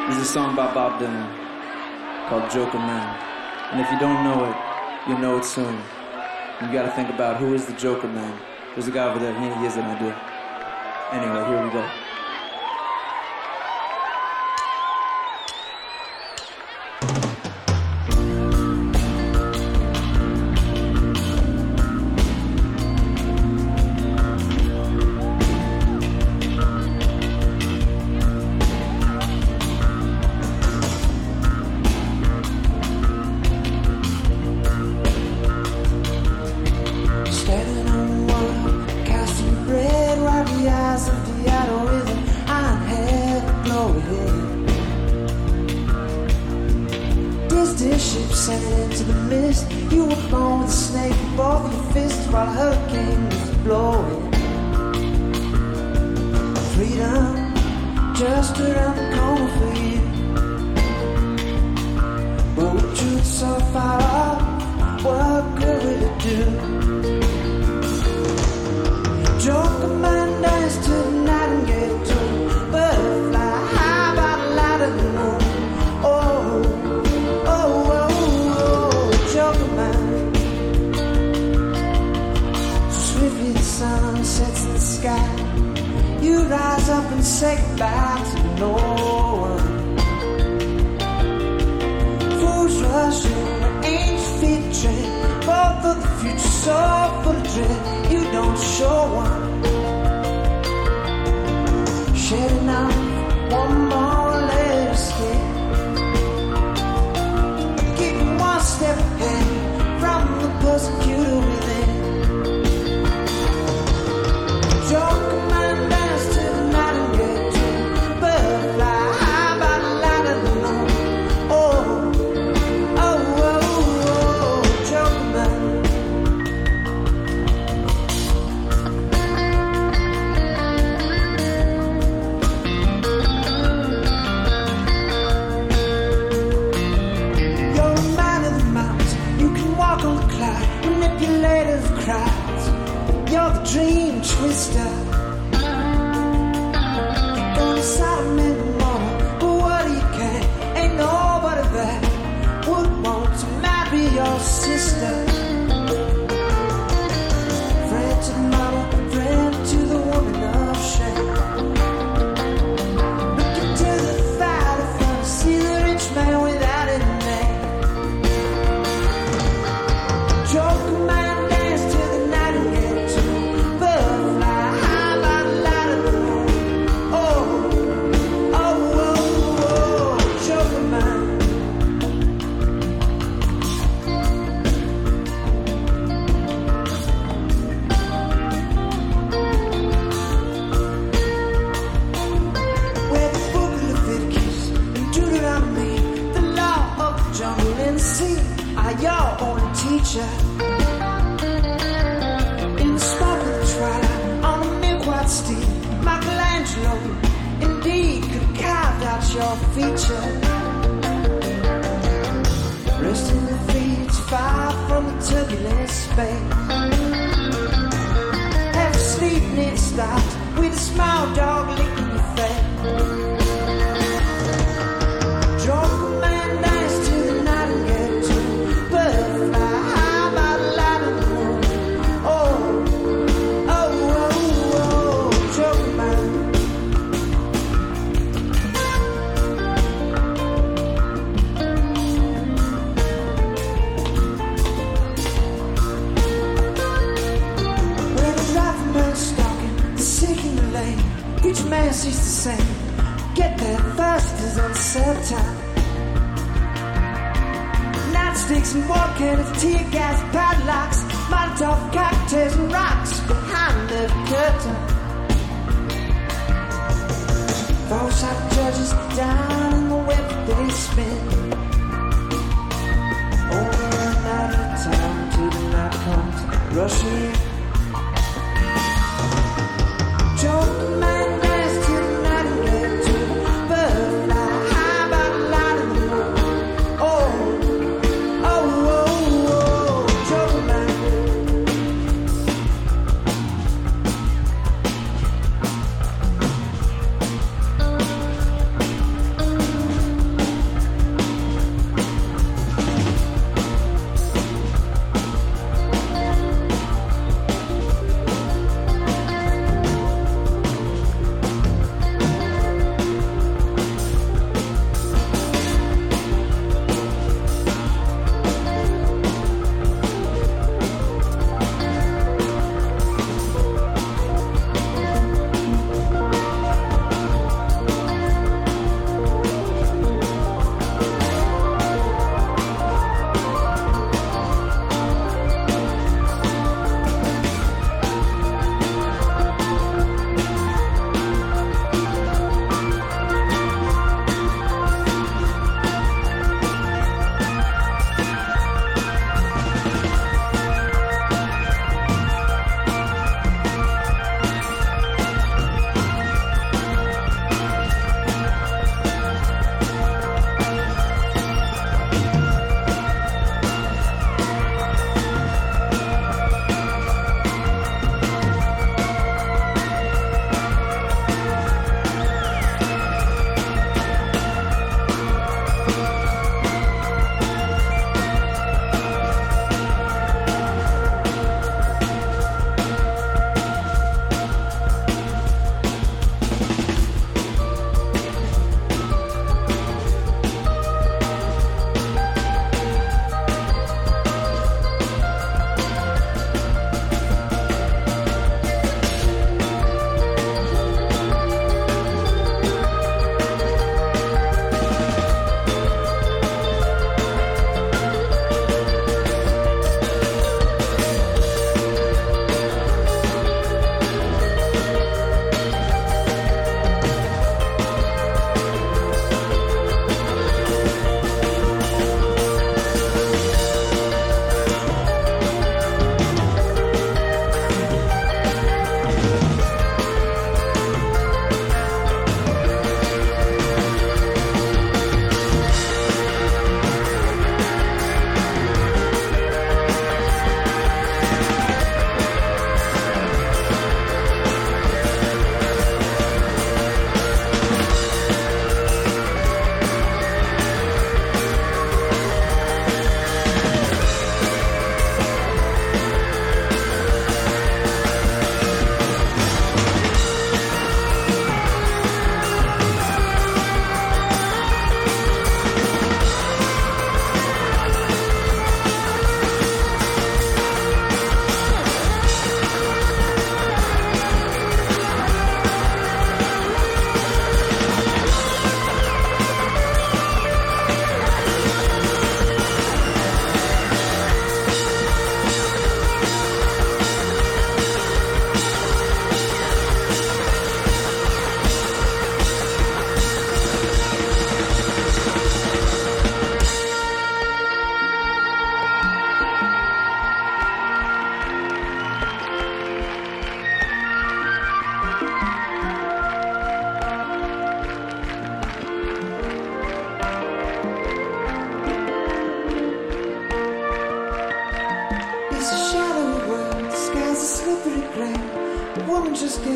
This is a song by Bob Dylan called Joker Man. And if you don't know it, you'll know it soon. You gotta think about who is the Joker Man. There's a guy over there, he has an idea. Anyway, here we go.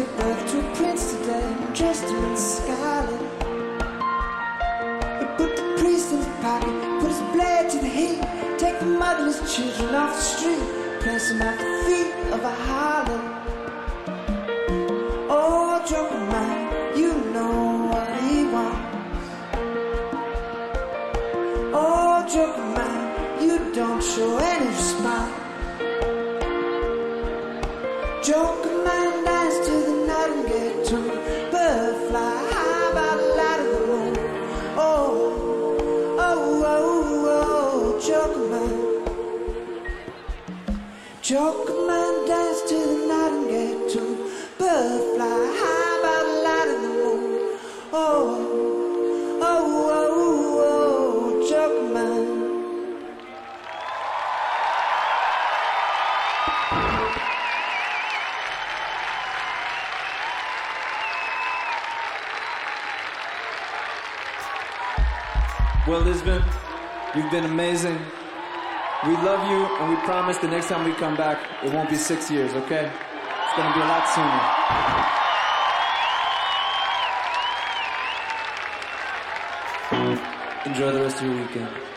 give birth to a prince today, dressed in scarlet. He put the priest in his pocket, put his blade to the heat, take the motherless children off the street, place them at the feet of a harlot. Oh, joker man, you know what he wants. Oh, joker man, you don't show any smile. Joker man dance to the nightingale tune, bird fly high by the light of the moon. Oh, oh, oh, oh, joker man. Joker man dance to the nightingale tune, bird fly high by the light of the moon. Oh, oh, oh, oh, joker man. Well, Lisbon, you've been amazing. We love you, and we promise the next time we come back, it won't be 6 years, okay? It's gonna be a lot sooner. Enjoy the rest of your weekend.